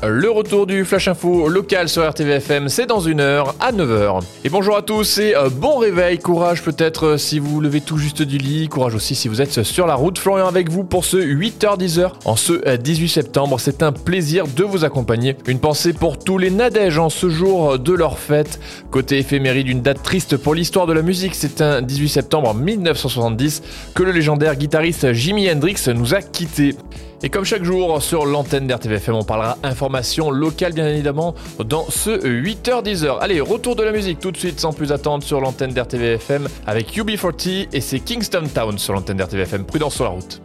Le retour du Flash Info local sur RTVFM, c'est dans 1 heure à 9h. Et bonjour à tous et bon réveil, courage peut-être si vous vous levez tout juste du lit, courage aussi si vous êtes sur la route. Florian avec vous pour ce 8h-10h en ce 18 septembre. C'est un plaisir de vous accompagner. Une pensée pour tous les Nadèges en ce jour de leur fête. Côté éphéméride, une date triste pour l'histoire de la musique. C'est un 18 septembre 1970 que le légendaire guitariste Jimi Hendrix nous a quittés. Et comme chaque jour sur l'antenne d'RTVFM, on parlera information locale bien évidemment dans ce 8h-10h. Allez, retour de la musique tout de suite sans plus attendre sur l'antenne d'RTVFM avec UB40 et c'est Kingston Town sur l'antenne d'RTVFM. Prudence sur la route.